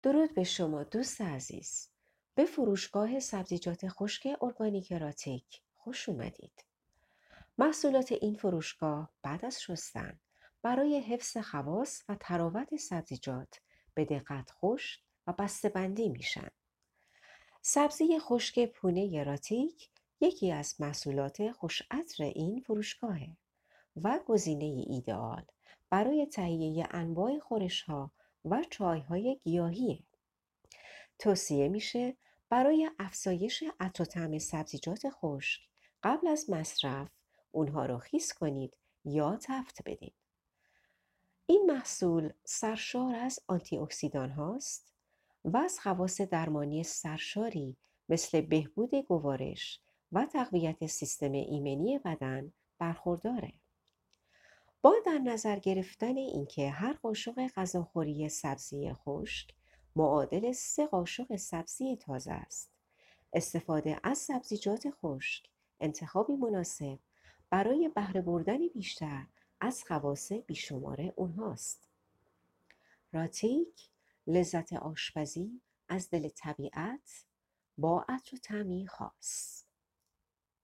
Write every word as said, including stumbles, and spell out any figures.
درود به شما دوست عزیز. به فروشگاه سبزیجات خشک ارگانیک راتیک خوش اومدید. محصولات این فروشگاه بعد از شستن برای حفظ خواص و تراوت سبزیجات به دقت خشک و بسته‌بندی میشن. سبزی خشک پونه راتیک یکی از محصولات خوش‌عطر این فروشگاهه و گزینه ایدئال برای تهیه انواع خورش‌ها و چای‌های گیاهیه. توصیه میشه برای افزایش عطر و طعم سبزیجات خشک قبل از مصرف اونها رو خیس کنید یا تفت بدین. این محصول سرشار از آنتی اکسیدان هاست و از خواص درمانی سرشاری مثل بهبود گوارش و تقویت سیستم ایمنی بدن برخورداره. با در نظر گرفتن اینکه هر قاشق غذاخوری سبزی خشک معادل سه قاشق سبزی تازه است، استفاده از سبزیجات خشک انتخابی مناسب برای بهره بردن بیشتر از خواص بیشمار اونهاست. راتیک، لذت آشپزی از دل طبیعت با عطر و طعمی خاص.